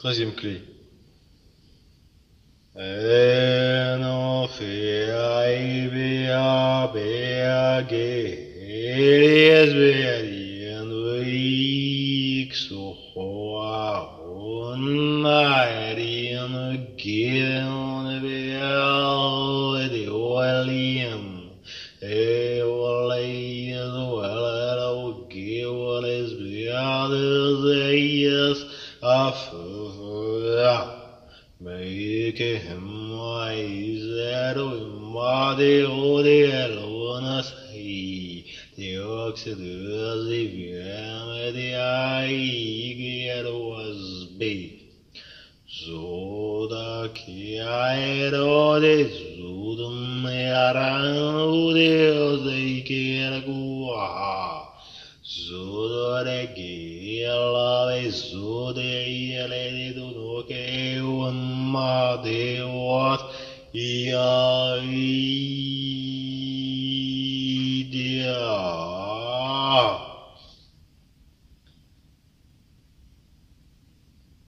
13e clé. No fai bea bea gees bearien week so hoa on marien giln bea de William Ewalei well gil is beades make him wise that Madi Odielonus he the Oxidus the eye was big. So the Kiairo de Zudum around the Kiragua. So the Gila so the lady do no que one ma de what